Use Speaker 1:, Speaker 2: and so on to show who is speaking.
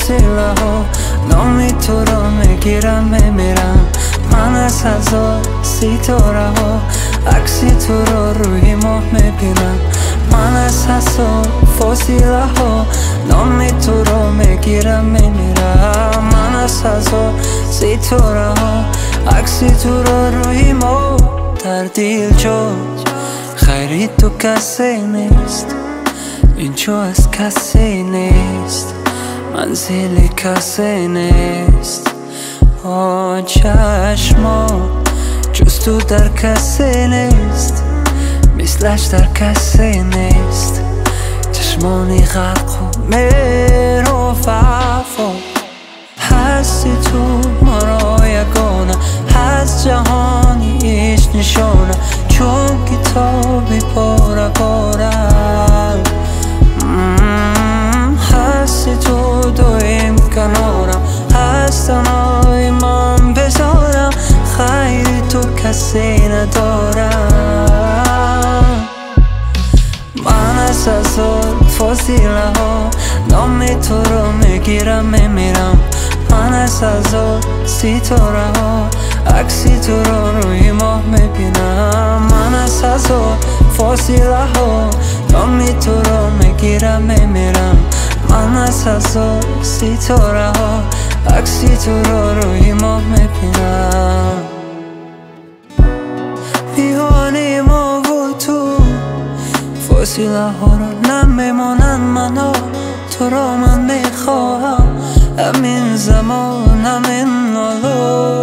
Speaker 1: فسیله ها نامی تو رو میگیرم میمیرم. من از هزار ستاره ها عکسی تو رو روی ماه میبینم. من از هزار فسیله ها نامی تو رو میگیرم میمیرم. من از هزار ستاره ها عکسی تو رو روی ماه. در دیل جو خیری تو کسی نیست، اینجا از کسی نیست، منزل کسی نیست. چشما جز تو در کسی نیست، مثلش در کسی نیست. چشمانی غرق و میرو وفا هستی تو مرا یگانه، هست جهانی ایش نشانه چون کتابی پاره پاره. هستی تو دویم کنارم، هست تنهای من بذارم، خیلی تو کسی ندارم. من از هزار فسیله ها نامی تو رو میگیرم میمیرم. من از هزار ستاره ها عکسی تو رو روی ماه میبینم. من از هزار فسیله ها نامی تو رو میگیرم میمیرم. من از هزار ستاره ها عکسی تو رو روی ماه میبینم. میوانی ما و تو فسیله ها رو نمیمانن، منو تو رو من میخواهم. همین زمان